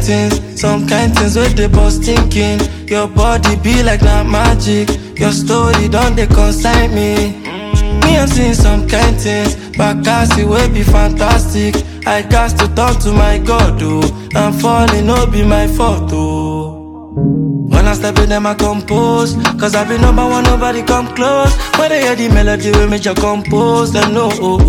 some kind things where they bust thinking. Your body be like not magic. Your story don't they consign me. Me I'm seeing some kind things, but Cassie will be fantastic. I got to talk to my God, oh. I'm falling, no be my fault, oh. When I step in them I compose, cause I be number one, nobody come close. When they hear the melody we make you compose, them know, oh,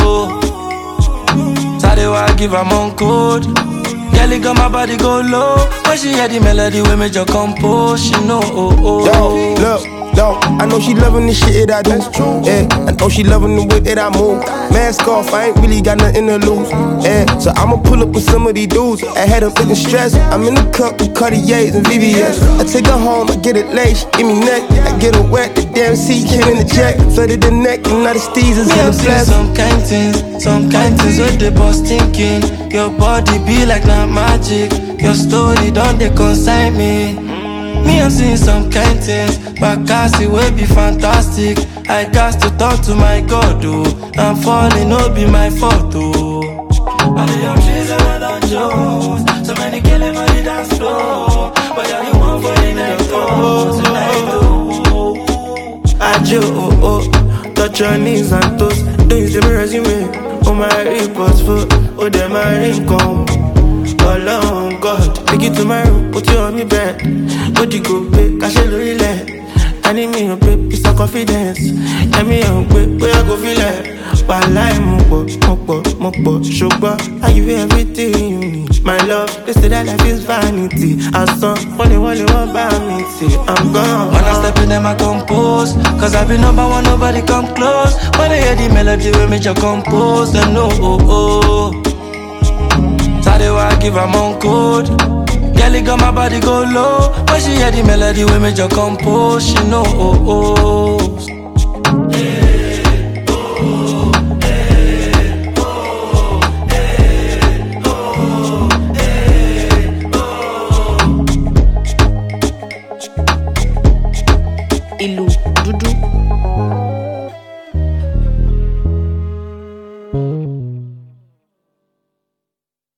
oh. Sorry why I give them on code. Girl, got my body go low. When she hear the melody we make you compose, she know, oh, oh. Yo, look. Yo, I know she loving the shit that I do. Yeah, I know she loving the way that I move. Mask off, I ain't really got nothing to lose. Yeah, so I'ma pull up with some of these dudes. I had them looking stressed. I'm in the cup with Cartiers and VVS. I take her home, I get it lace, give me neck. I get her wet, the damn seat in the jack. Flooded the neck, and now the steez is in the flesh. Some kind things where they bust thinking. Your body be like not magic. Your story don't they consign me. Me, I'm seeing some kind things, but Cassie will be fantastic. I got to talk to my God, oh. I'm falling, no be my fault, oh. All the young trees and I don't choose. So many killing on the dance floor, but you're the one for the next door. Tonight, oh. I do, oh, oh. Touch your knees and toes. Don't use the resume. Oh, my reports for, oh, them my ring come. Alone, God, take it to my room, put you on me bed. What you go pay, cash it really let. I need me a pay, piece of confidence. Let me a pay, where I go feel it. But life, mopo, sugar. I give you everything you need. My love, they say that life is vanity. I saw only one by me, see, I'm gone. When I step in them I compose, cause I be number one, nobody come close. When they hear the melody we make you compose, them know, oh, oh. Sorry why I give them on code. Girl, got my body go low. When she hear the melody we make you compose, she know, oh, oh.